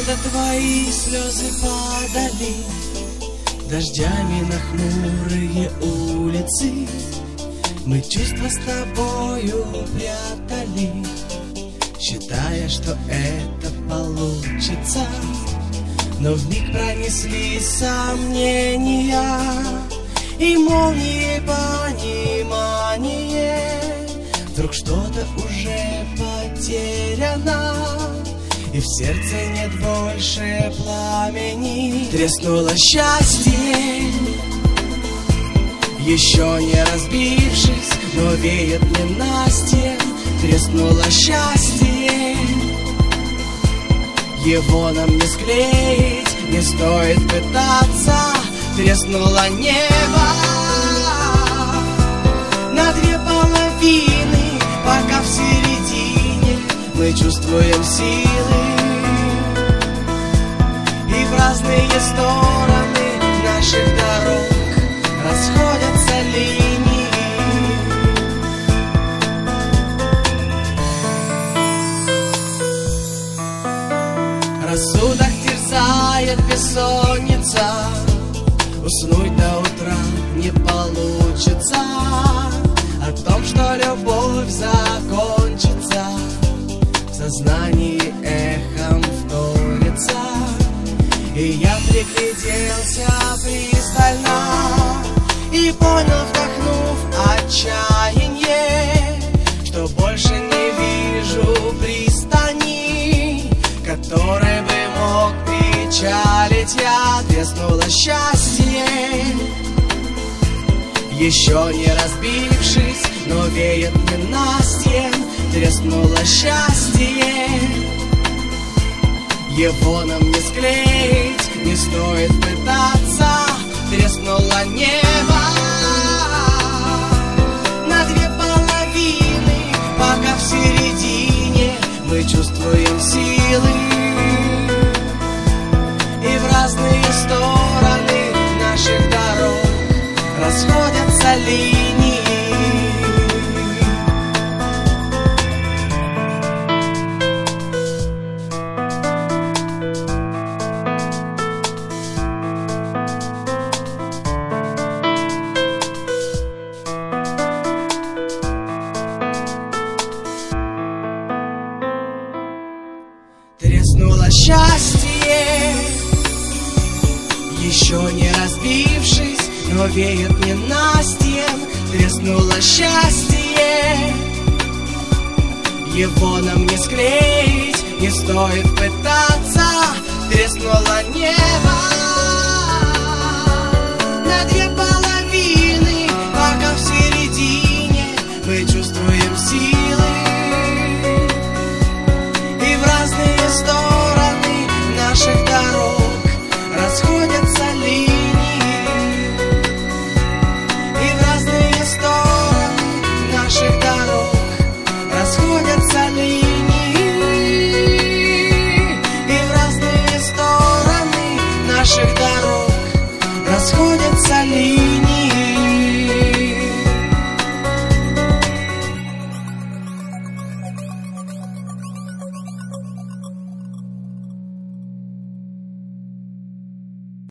когда твои слезы падали дождями на хмурые улицы, мы чувства с тобою прятали, считая, что это получится. Но вмиг пронеслись сомнения и молнии понимание. Вдруг что-то уже потеряно, и в сердце нет больше пламени. Треснуло счастье, еще не разбившись, но веет ненастьем. Треснуло счастье, его нам не склеить, не стоит пытаться. Треснуло небо на две половины, пока в середине мы чувствуем силы, и в разные стороны наших дорог расходятся линии. Рассудок терзает бессонница, уснуть до утра не получится. О том, что любовь закончится, в сознании эхом вторится. И я пригляделся пристально и понял, вдохнув отчаяние, что больше не вижу пристани, которой бы мог печалить я. Треснуло счастье, еще не разбившись, но веет ненастьем. Треснуло счастье, его нам не склеить, не стоит пытаться. Треснуло небо на две половины, пока в середине мы чувствуем силы, и в разные стороны наших дорог расходятся линии. Треснуло счастье, еще не разбившись, но веет ненастьем. Треснуло счастье, его нам не склеить, не стоит пытаться. Треснуло небо на две половины, пока в середине мы чувствуем силы, и в разные стороны наших дорог расходятся линии, и в разные стороны наших дорог расходятся линии, и в разные стороны наших дорог расходятся линии.